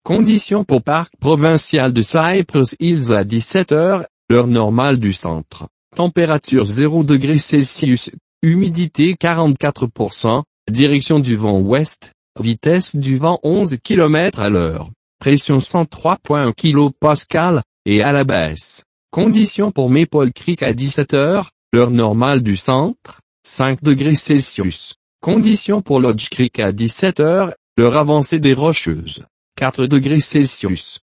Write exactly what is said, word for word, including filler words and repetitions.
Conditions pour Parc Provincial de Cypress Hills à dix-sept heures, heure normale du centre. Température zéro degré Celsius, humidité quarante-quatre pour cent, direction du vent ouest, vitesse du vent onze kilomètres à l'heure, pression cent trois virgule un kilopascales, et à la baisse. Conditions pour Maple Creek à dix-sept heures, heure normale du centre, cinq degrés Celsius. Conditions pour Lodge Creek à dix-sept heures, heure avancée des Rocheuses, quatre degrés Celsius.